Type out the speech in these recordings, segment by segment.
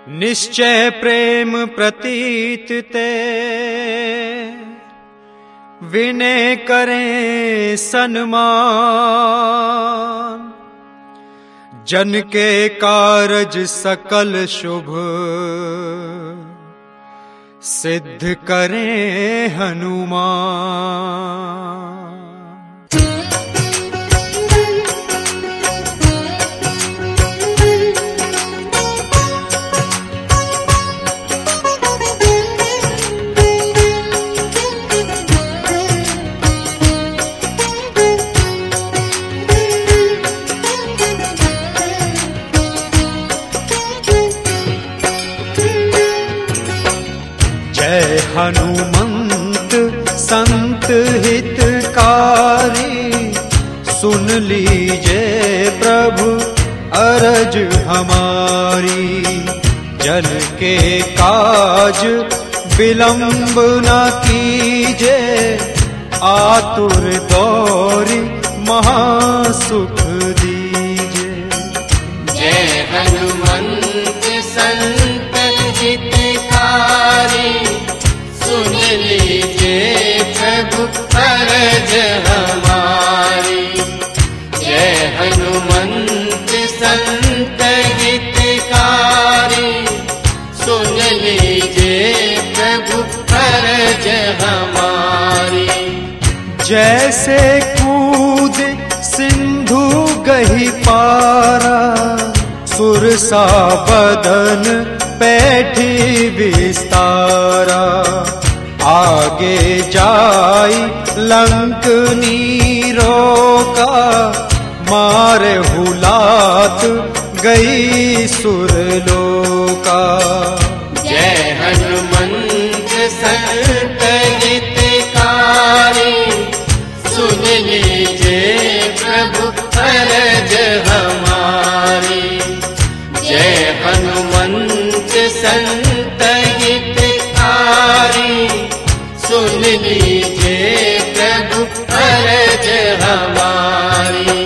निश्चय प्रेम प्रतीत ते विनय करें सन्मान। जन के कारज सकल शुभ सिद्ध करें हनुमान। जय हनुमंत संत हितकारी, सुन लीजिए प्रभु अरज हमारी। जन के काज विलंब न कीजिए, आतुर दौरी महासुख दीजिए। जय हनुमंत संत हितकारी, सुन लीजिए प्रभु अरज हमारी। जय हनुमंत संत हितकारी, सुन लीजिए प्रभु अरज हमारी। जैसे कूद सिंधु गही पारा, सुरसा बदन पैठी विस्तारा। आगे जाई लंक नीरोका, मारे हुलात गई सुरलोका। जय हनुमंत संत हितकारी, सुन लीजिए प्रभु अरज हमारी। जय हनुमंत संत हितकारी, सुन लीजिए प्रभु अरज हमारी।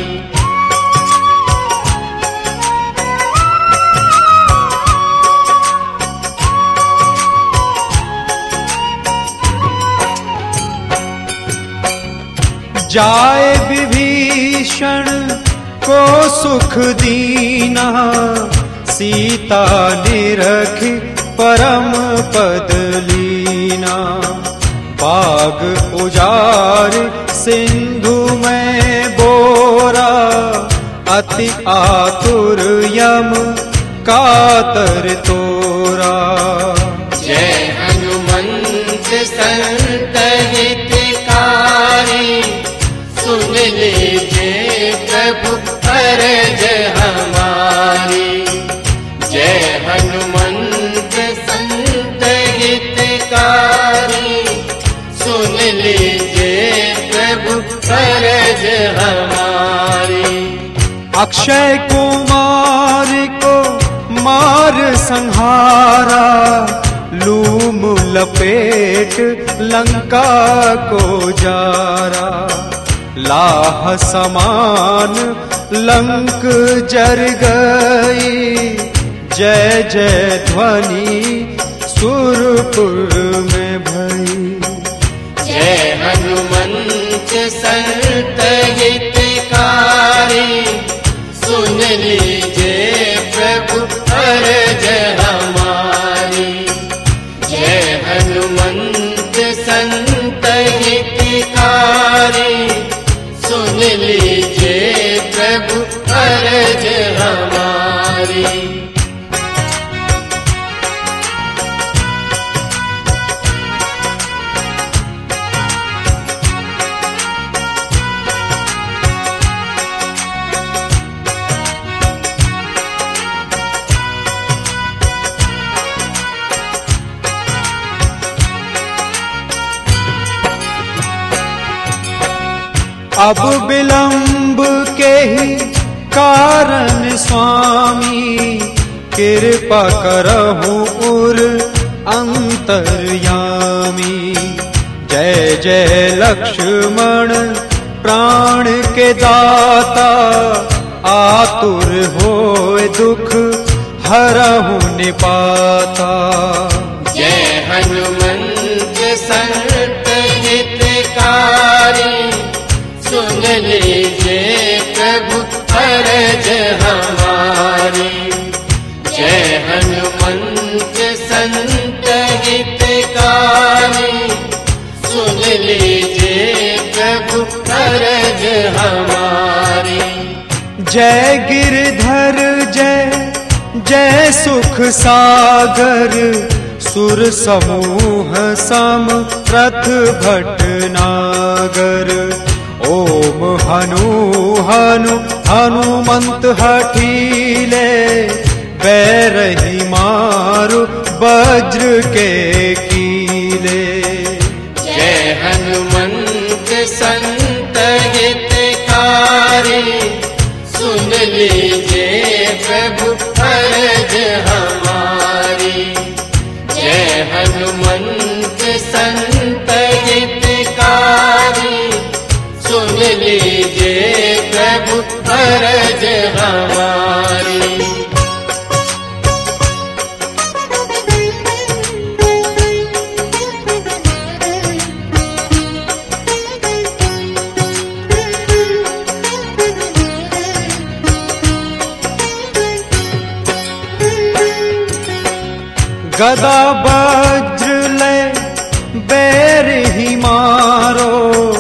जाए विभीषण को सुख दीना, सीता निरख परम पद लीना। बाग उजार सिंधु में बोरा, अति आतुर यम कातर तोरा। जय हनुमंत संत हितकारी, सुन लीजिए प्रभु अरज हमारी। जय हनुमंत संत हितकारी, सुन लीजिए प्रभु अरज हमारी। अक्षय कुमार को मार संहारा, लूम लपेट लंका को जारा। लाह समान लंक जर गई, जय जय ध्वनि सुरपुर में भई। जय हनुमंत संत हितकारी, सुन लीजिए प्रभु अरज हमारी। जय हनुमंत संत हितकारी, सुन लीजिए प्रभु अरज हमारी। अब विलंब के ही कारण स्वामी, कृपा करहु उर अंतर्यामी। जय जय लक्ष्मण प्राण के दाता, आतुर होए दुख हरहु निपाता। जय हनुमंत संत हितकारी, सुन लीजिए प्रभु अरज हमारी। जय हनुमंत संत हितकारी, सुन लीजिए प्रभु अरज हमारी। जय गिरधर जय जय सुख सागर, सुर समूह सम रथ भटनागर। ओम हनु हनु हनुमंत हठीले, बैरही मारु वज्र के कीले। जय हनुमंत संत हितकारी, सुन लीजिए प्रभु अरज हमारी। जय हनुमंत संत हितकारी, सुन लीजिए प्रभु अरज हमारी। गदा वज्र ले बैर ही मारो,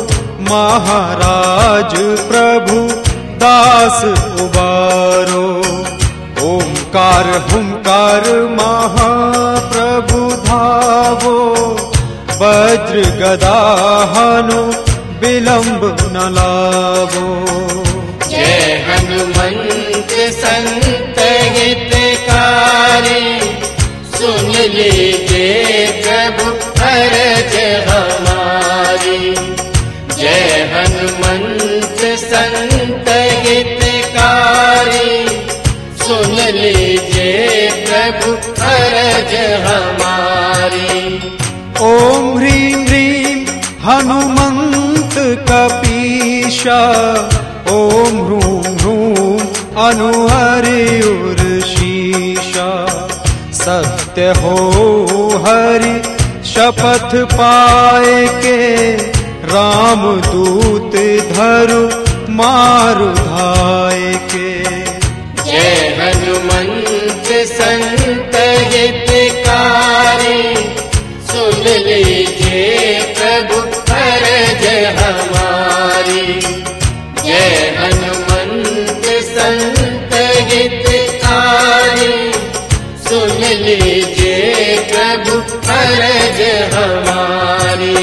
महाराज प्रभु दास उबारो। ओंकार हुंकार महाप्रभु धावो, वज्र गदा हनु विलंब न लावो। जय हनुमंत संत हितकारी, सुन लीजिए प्रभु अरज हमारी। जय हनुमंत संत हितकारी, सुन लीजिए प्रभु अरज हमारी। ओम ह्रीं ह्रीं हनुमंत कपीशा, ओम ह्रूं ह्रूं अनुहरि उर्शीशा। सत्य हो हरि शपथ पाए के, राम दूत धरु मारु धाय के। जय हनुमंत संत हितकारी, सुन लीजिए प्रभु अरज हमारी। जय हनुमंत संत हितकारी, सुन लीजिए प्रभु अरज हमारी।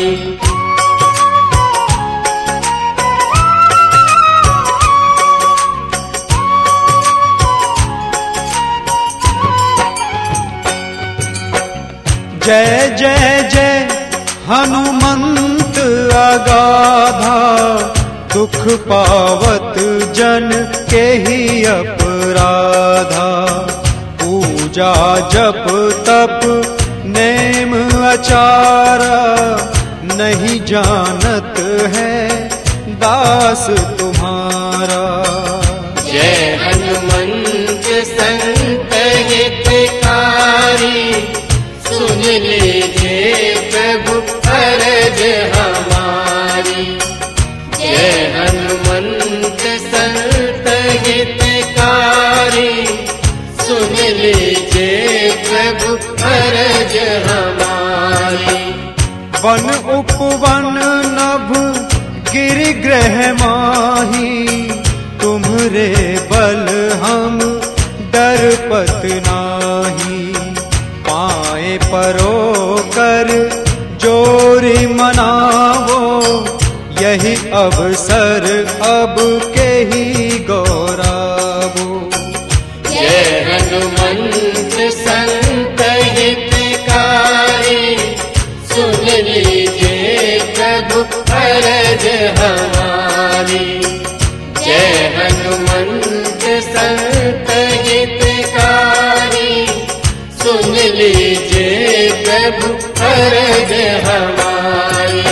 जय जय जय हनुमंत अगाधा, दुख पावत जन के ही अपराधा। पूजा जप तप नेम आचारा, नहीं जानत है दास तुम्हारा। जय हनुमंत संत हितकारी, सुन लीजिए प्रभु अरज हमारी। जय हनुमंत संत हितकारी, सुन लीजिए प्रभु अरज हमारी। वन उपवन नभ गिरि ग्रह माही, तुम्हरे बल हम डरपत नाही। पाए परो कर जोरी मनावो, यही अवसर अब के ही गौरावो। जय हनुमंत संत हितकारी, सुन लीजिए प्रभु अरज हमारी। जय हनुमंत संत हितकारी, सुन लीजिए प्रभु अरज हमारी।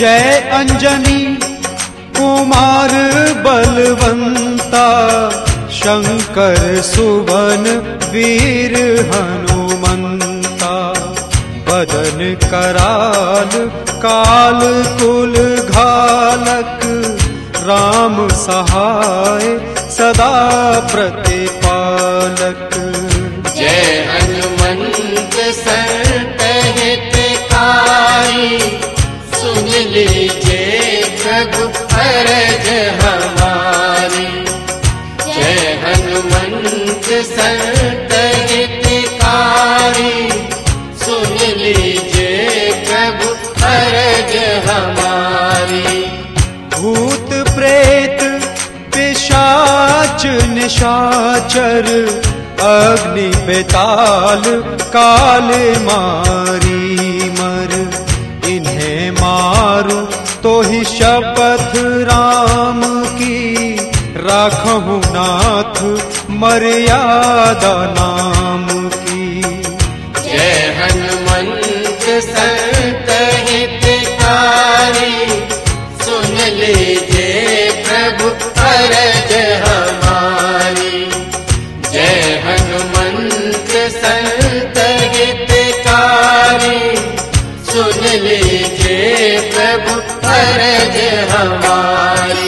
जय अंजनी कुमार बलवंता, शंकर सुवन वीर हनुमंता। बदन कराल काल कुल घालक, राम सहाय सदा प्रतिपालक। जय हनुमंत संत हितकारी, सुन लीजिए प्रभु अरज हमारी। जय हनुमंत संत हितकारी, सुन लीजिए प्रभु अरज हमारी। भूत प्रेत पिशाच निशाचर, अग्नि बेताल काल मारी मर। इन्हें मारू तो ही शपथ राम की, राखहु नाथ मर्यादा नाम की। जय हनुमंत संत हितकारी, सुन लीजिए प्रभु अरज हमारी। जय हनुमंत संत हितकारी, सुन लीजिए प्रभु अरज हमारी।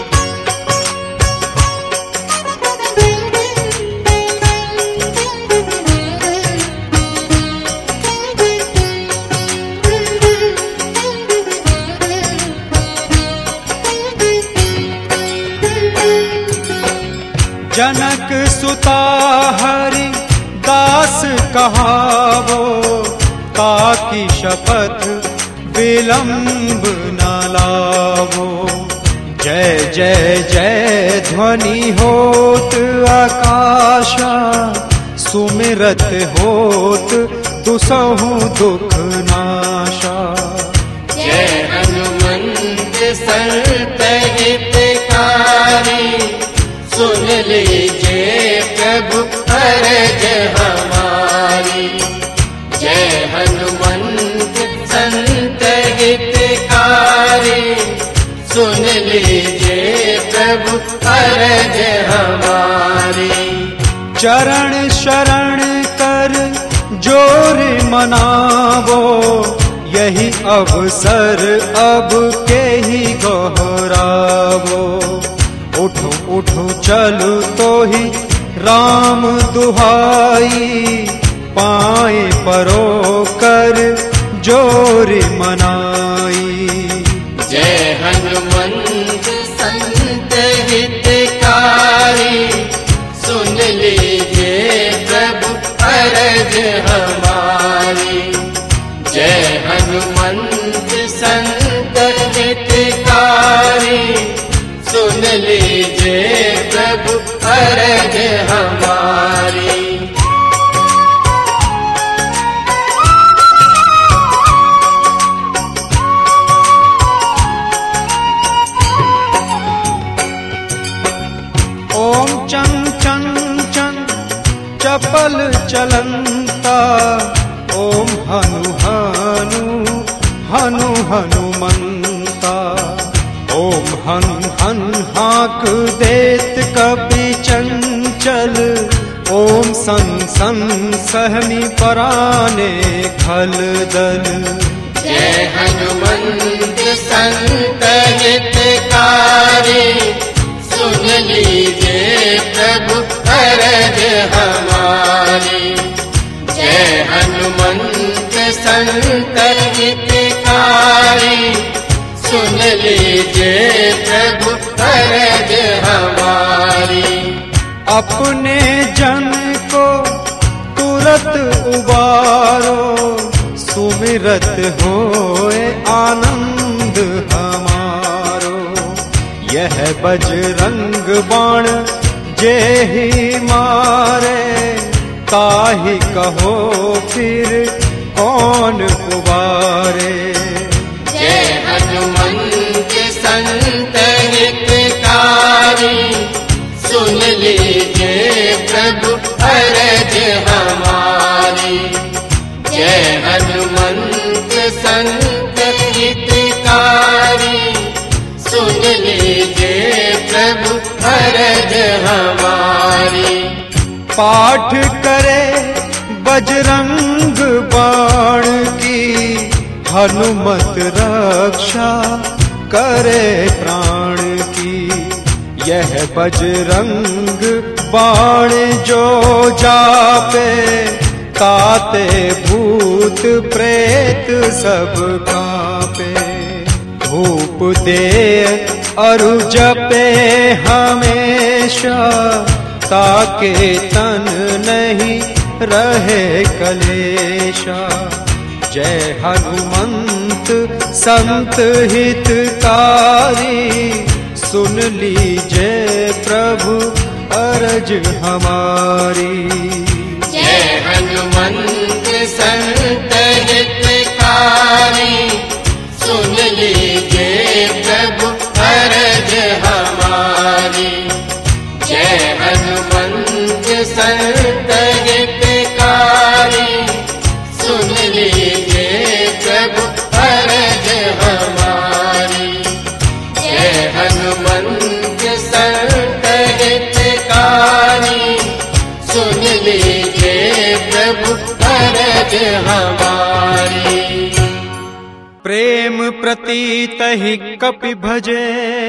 जनक सुता हरि दास कहावो, ताकि शपथ विलंब न लावो। जय जय जय ध्वनि होत आकाशा, सुमिरत होत दुसहु दुख नाशा। जय हनुमंत संत हितकारी, सुन लीजिए प्रभु अरज हमारी। जय हनुमंत संत हितकारी, सुन लीजिए प्रभु अरज हमारी। चरण शरण कर जोर मनावो, यही अवसर अब के ही गहरावो। उठो उठो चलो तो ही राम दुहाई, पाए परो कर जोर मनाई। जय हनुमंत संत हितकारी, सुन लीजिए प्रभु अरज हमारी। जय हनुमंत संत हितकारी, सुन लीजिए प्रभु अरज हमारी। ओम चं चं चं चपल चलंता, ओम हनु हनु हनु हनुमंता। ओम हन हन हाक देत कपि चंचल, ओम सन सन सहनी पराने खल दल। जय हनुमंत संत हितकारी, सुन लीजिए प्रभु अरज हमारी। जय हनुमंत संत हितकारी, सुन लीजिए प्रभु अरज हमारी। अपने जन को तुरत उबारो, सुमिरत होए आनंद हमारो। यह बजरंग बाण जे ही मारे, ताहि कहो फिर कौन पुबारे। जय हनुमंत संत हितकारी, सुन लीजिए प्रभु अरज हमारी। जय हनुमंत संत हितकारी, पाठ करे बजरंग बाण की, हनुमत रक्षा करे प्राण की। यह बजरंग बाण जो जापे, ताते भूत प्रेत सब कांपे। धूप दे अरु जपे हमेशा, ताके तन नहीं रहे कलेशा। जय हनुमंत संत हितकारी, सुन लीजिए प्रभु अरज हमारी। जय हनुमंत संत हितकारी, सुन लीजिए प्रभु अरज हमारी। जय हनुमंत संत हितकारी, सुन लीजिए प्रभु अरज हमारी। जय हनुमंत संत हितकारी, सुन लीजिए प्रभु अरज हमारी। प्रेम प्रतीत ही कपि भजे,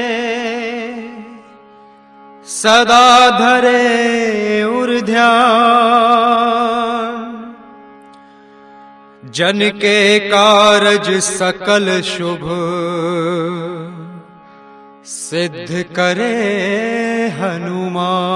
सदा धरे उर ध्यान। जन के कारज सकल शुभ, सिद्ध करे हनुमान।